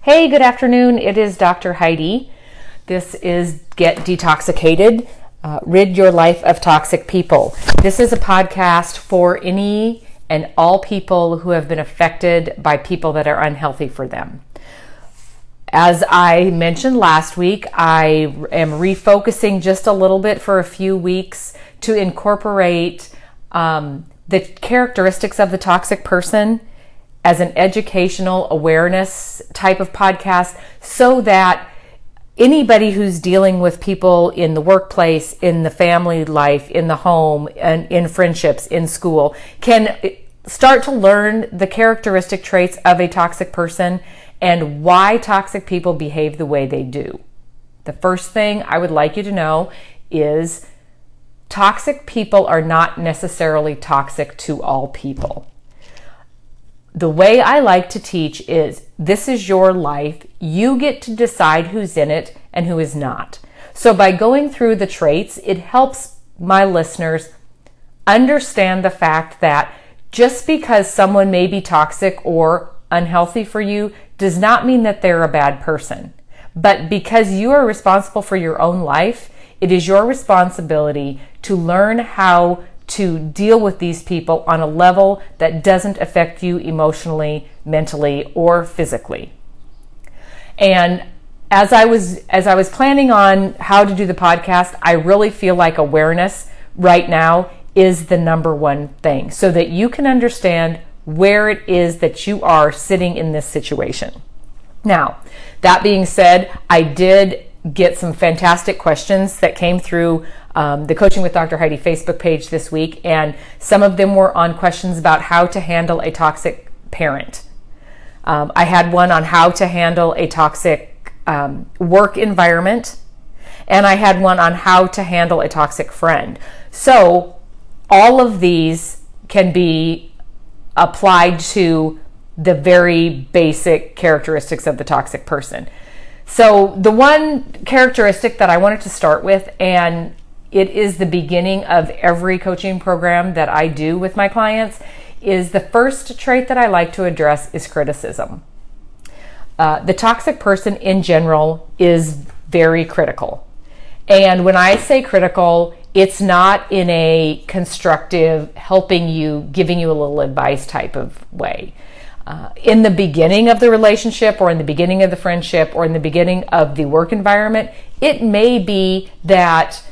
Hey, good afternoon. It is Dr. Heidi. This is Get Detoxicated, Rid Your Life of Toxic People. This is a podcast for any and all people who have been affected by people that are unhealthy for them. As I mentioned last week, I am refocusing just a little bit for a few weeks to incorporate the characteristics of the toxic person as an educational awareness type of podcast, so that anybody who's dealing with people in the workplace, in the family life, in the home, and in friendships, in school, can start to learn the characteristic traits of a toxic person and why toxic people behave the way they do. The first thing I would like you to know is toxic people are not necessarily toxic to all people. The way I like to teach is, this is your life. You get to decide who's in it and who is not. So by going through the traits, it helps my listeners understand the fact that just because someone may be toxic or unhealthy for you does not mean that they're a bad person. But because you are responsible for your own life, it is your responsibility to learn how to deal with these people on a level that doesn't affect you emotionally, mentally, or physically. And as I was planning on how to do the podcast, I really feel like awareness right now is the number one thing, so that you can understand where it is that you are sitting in this situation. Now, that being said, I did get some fantastic questions that came through the Coaching with Dr. Heidi Facebook page this week, and some of them were on questions about how to handle a toxic parent. I had one on how to handle a toxic work environment, and I had one on how to handle a toxic friend. So all of these can be applied to the very basic characteristics of the toxic person. So the one characteristic that I wanted to start with, and it is the beginning of every coaching program that I do with my clients, is the first trait that I like to address is criticism. The toxic person in general is very critical. And when I say critical, it's not in a constructive, helping you, giving you a little advice type of way. In the beginning of the relationship, or in the beginning of the friendship, or in the beginning of the work environment, it may be that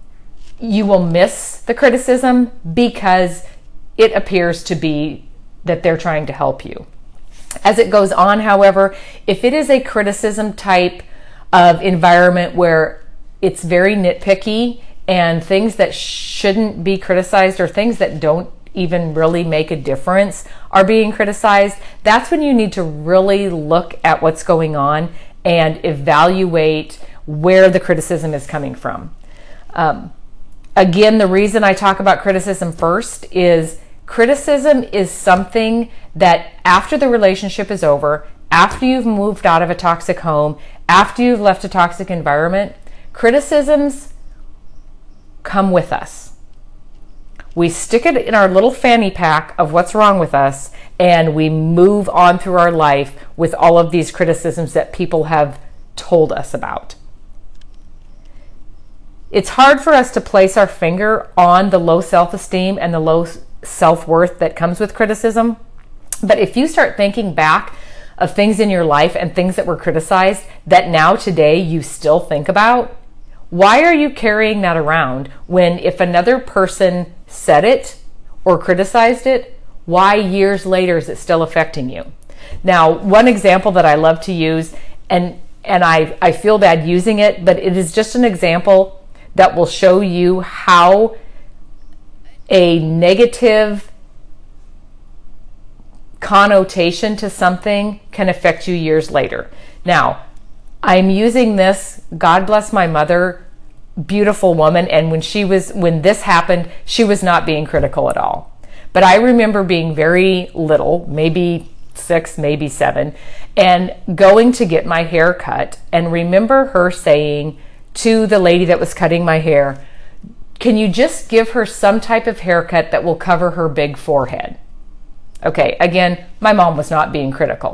you will miss the criticism because it appears to be that they're trying to help you. As it goes on, however, if it is a criticism type of environment where it's very nitpicky and things that shouldn't be criticized, or things that don't even really make a difference are being criticized, that's when you need to really look at what's going on and evaluate where the criticism is coming from. Again, the reason I talk about criticism first is criticism is something that after the relationship is over, after you've moved out of a toxic home, after you've left a toxic environment, criticisms come with us. We stick it in our little fanny pack of what's wrong with us, and we move on through our life with all of these criticisms that people have told us about. It's hard for us to place our finger on the low self-esteem and the low self-worth that comes with criticism. But if you start thinking back of things in your life and things that were criticized that now today you still think about, why are you carrying that around when, if another person said it or criticized it, why years later is it still affecting you? Now, one example that I love to use, and I feel bad using it, but it is just an example that will show you how a negative connotation to something can affect you years later. Now, I'm using this, God bless my mother, beautiful woman, and when this happened, she was not being critical at all. But I remember being very little, maybe 6, maybe 7, and going to get my hair cut, and remember her saying to the lady that was cutting my hair, "Can you just give her some type of haircut that will cover her big forehead?" Okay, again, my mom was not being critical,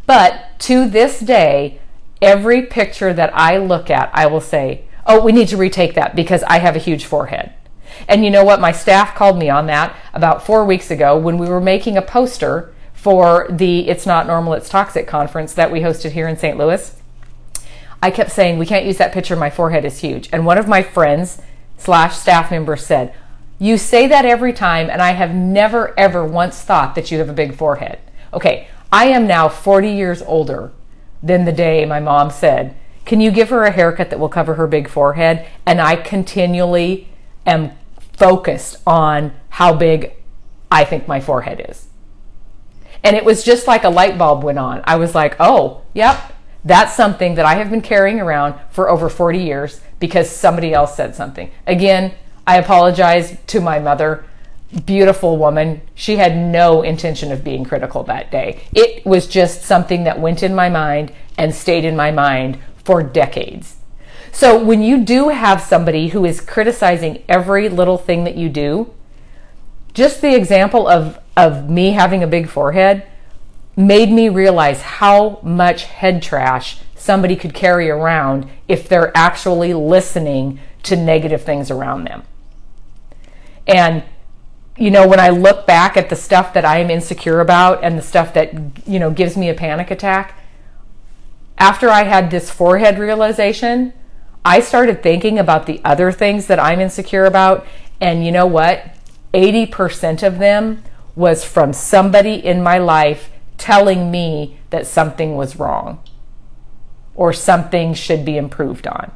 But to this day, every picture that I look at, I will say, oh, we need to retake that because I have a huge forehead. And you know what? My staff called me on that about 4 weeks ago when we were making a poster for the It's Not Normal, It's Toxic conference that we hosted here in St. Louis. I kept saying, we can't use that picture, my forehead is huge. And one of my friends / staff members said, you say that every time, and I have never ever once thought that you have a big forehead. Okay, I am now 40 years older than the day my mom said, can you give her a haircut that will cover her big forehead? And I continually am focused on how big I think my forehead is. And it was just like a light bulb went on. I was like, oh, yep, that's something that I have been carrying around for over 40 years because somebody else said something. Again, I apologize to my mother, beautiful woman. She had no intention of being critical that day. It was just something that went in my mind and stayed in my mind for decades. So when you do have somebody who is criticizing every little thing that you do, just the example of me having a big forehead made me realize how much head trash somebody could carry around if they're actually listening to negative things around them. And, you know, when I look back at the stuff that I am insecure about and the stuff that, you know, gives me a panic attack, after I had this forehead realization, I started thinking about the other things that I'm insecure about. And you know what? 80% of them was from somebody in my life telling me that something was wrong or something should be improved on.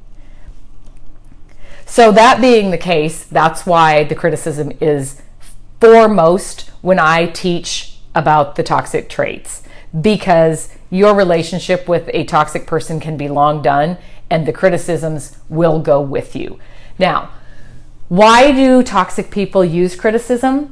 So that being the case, that's why the criticism is foremost when I teach about the toxic traits, because your relationship with a toxic person can be long done and the criticisms will go with you. Now, why do toxic people use criticism?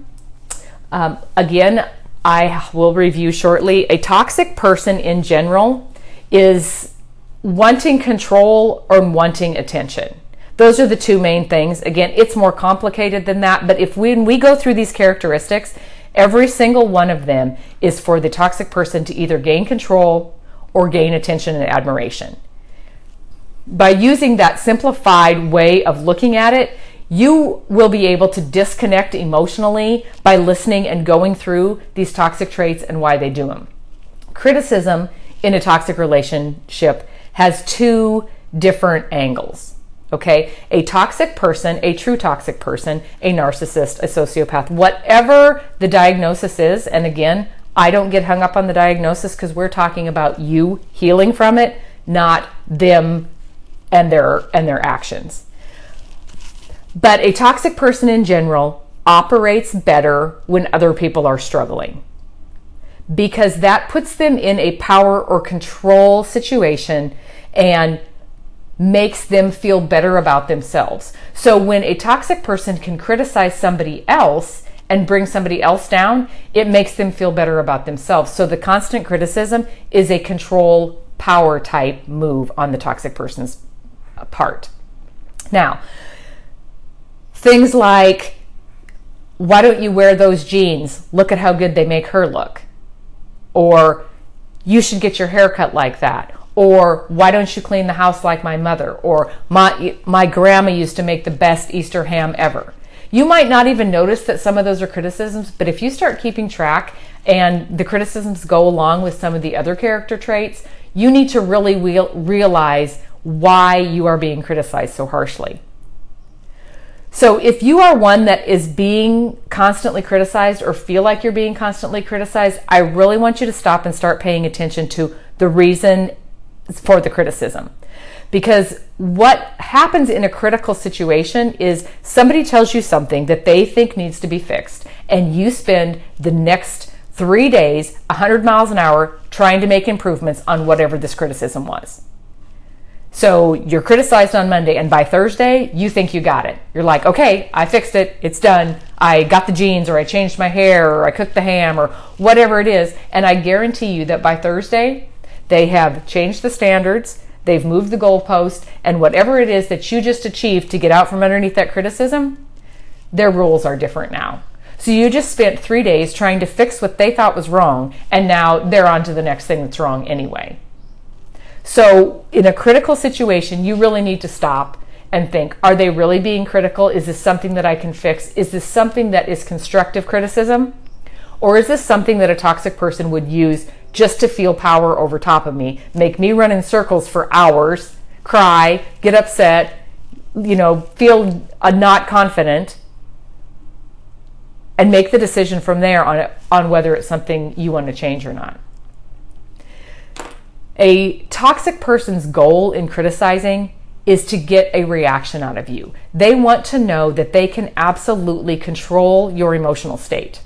Again, I will review shortly. A toxic person in general is wanting control or wanting attention. Those are the two main things. Again, it's more complicated than that, but when we go through these characteristics, every single one of them is for the toxic person to either gain control or gain attention and admiration. By using that simplified way of looking at it, you will be able to disconnect emotionally by listening and going through these toxic traits and why they do them. Criticism in a toxic relationship has two different angles. Okay, a toxic person, a true toxic person, a narcissist, a sociopath, whatever the diagnosis is. And again, I don't get hung up on the diagnosis because we're talking about you healing from it, not them and their actions. But a toxic person in general operates better when other people are struggling, because that puts them in a power or control situation and makes them feel better about themselves. So when a toxic person can criticize somebody else and bring somebody else down, it makes them feel better about themselves. So the constant criticism is a control power type move on the toxic person's part. Now, things like, why don't you wear those jeans? Look at how good they make her look. Or, you should get your hair cut like that. Or, why don't you clean the house like my mother? Or, my grandma used to make the best Easter ham ever. You might not even notice that some of those are criticisms, but if you start keeping track and the criticisms go along with some of the other character traits, you need to really realize why you are being criticized so harshly. So if you are one that is being constantly criticized or feel like you're being constantly criticized, I really want you to stop and start paying attention to the reason for the criticism. Because what happens in a critical situation is somebody tells you something that they think needs to be fixed, and you spend the next 3 days, 100 miles an hour, trying to make improvements on whatever this criticism was. So you're criticized on Monday, and by Thursday, you think you got it. You're like, okay, I fixed it, it's done. I got the jeans, or I changed my hair, or I cooked the ham, or whatever it is. And I guarantee you that by Thursday, they have changed the standards, they've moved the goalpost, and whatever it is that you just achieved to get out from underneath that criticism, their rules are different now. So you just spent 3 days trying to fix what they thought was wrong, and now they're on to the next thing that's wrong anyway. So in a critical situation, you really need to stop and think, are they really being critical? Is this something that I can fix? Is this something that is constructive criticism? Or is this something that a toxic person would use just to feel power over top of me, make me run in circles for hours, cry, get upset, feel not confident, and make the decision from there on whether it's something you want to change or not. A toxic person's goal in criticizing is to get a reaction out of you. They want to know that they can absolutely control your emotional state.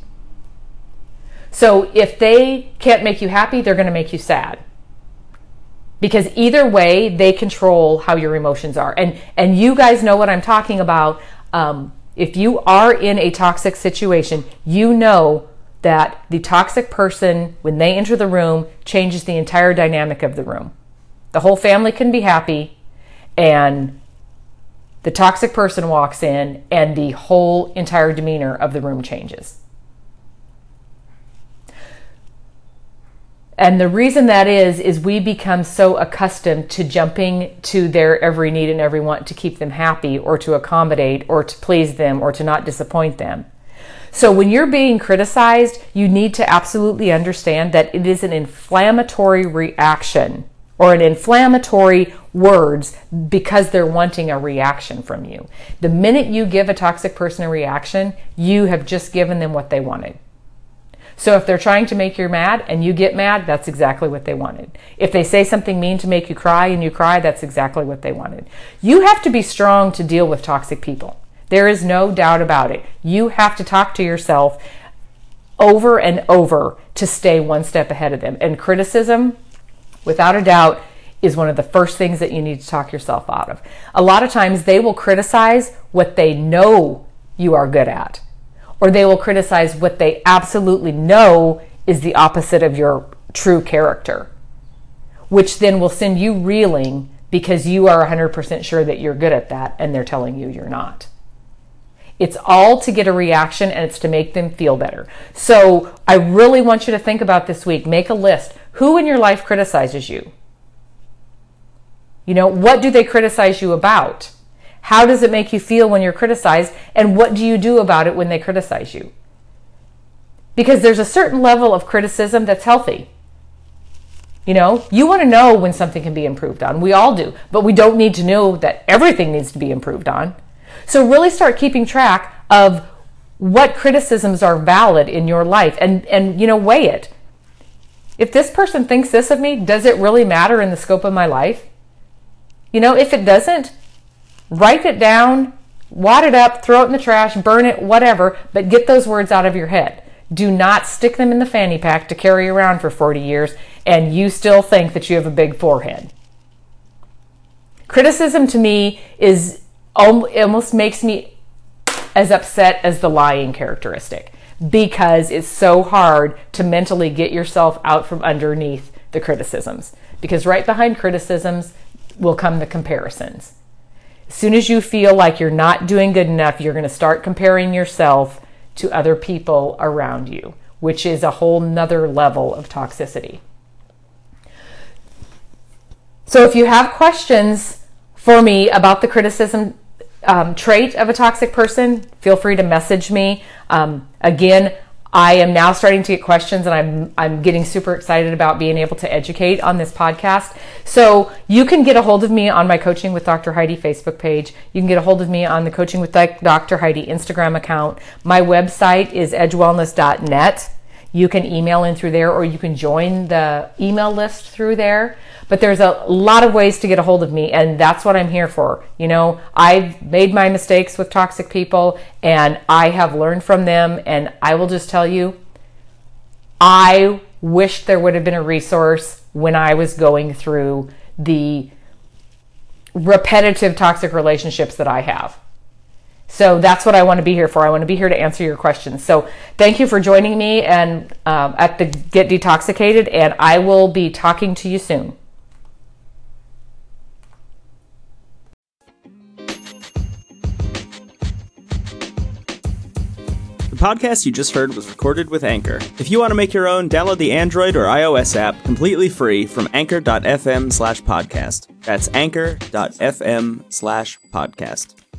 So if they can't make you happy, they're going to make you sad. Because either way, they control how your emotions are. And you guys know what I'm talking about. If you are in a toxic situation, you know that the toxic person, when they enter the room, changes the entire dynamic of the room. The whole family can be happy, and the toxic person walks in, and the whole entire demeanor of the room changes. And the reason that is we become so accustomed to jumping to their every need and every want to keep them happy, or to accommodate, or to please them, or to not disappoint them. So when you're being criticized, you need to absolutely understand that it is an inflammatory reaction, or an inflammatory words, because they're wanting a reaction from you. The minute you give a toxic person a reaction, you have just given them what they wanted. So if they're trying to make you mad and you get mad, that's exactly what they wanted. If they say something mean to make you cry and you cry, that's exactly what they wanted. You have to be strong to deal with toxic people. There is no doubt about it. You have to talk to yourself over and over to stay one step ahead of them. And criticism, without a doubt, is one of the first things that you need to talk yourself out of. A lot of times they will criticize what they know you are good at, or they will criticize what they absolutely know is the opposite of your true character, which then will send you reeling because you are 100% sure that you're good at that and they're telling you you're not. It's all to get a reaction, and it's to make them feel better. So I really want you to think about this week. Make a list. Who in your life criticizes you? What do they criticize you about? How does it make you feel when you're criticized? And what do you do about it when they criticize you? Because there's a certain level of criticism that's healthy. You want to know when something can be improved on. We all do. But we don't need to know that everything needs to be improved on. So really start keeping track of what criticisms are valid in your life, and weigh it. If this person thinks this of me, does it really matter in the scope of my life? If it doesn't, write it down, wad it up, throw it in the trash, burn it, whatever, but get those words out of your head. Do not stick them in the fanny pack to carry around for 40 years and you still think that you have a big forehead. Criticism to me almost makes me as upset as the lying characteristic, because it's so hard to mentally get yourself out from underneath the criticisms, because right behind criticisms will come the comparisons. As soon as you feel like you're not doing good enough, you're going to start comparing yourself to other people around you, which is a whole nother level of toxicity. So if you have questions for me about the criticism trait of a toxic person, feel free to message me. Again, I am now starting to get questions, and I'm getting super excited about being able to educate on this podcast. So you can get a hold of me on my Coaching with Dr. Heidi Facebook page. You can get a hold of me on the Coaching with Dr. Heidi Instagram account. My website is edgewellness.net. You can email in through there, or you can join the email list through there. But there's a lot of ways to get a hold of me, and that's what I'm here for. I've made my mistakes with toxic people, and I have learned from them, and I will just tell you, I wish there would have been a resource when I was going through the repetitive toxic relationships that I have. So that's what I want to be here for. I want to be here to answer your questions. So thank you for joining me and at the Get Detoxicated, and I will be talking to you soon. The podcast you just heard was recorded with Anchor. If you want to make your own, download the Android or iOS app completely free from anchor.fm/podcast. That's anchor.fm/podcast.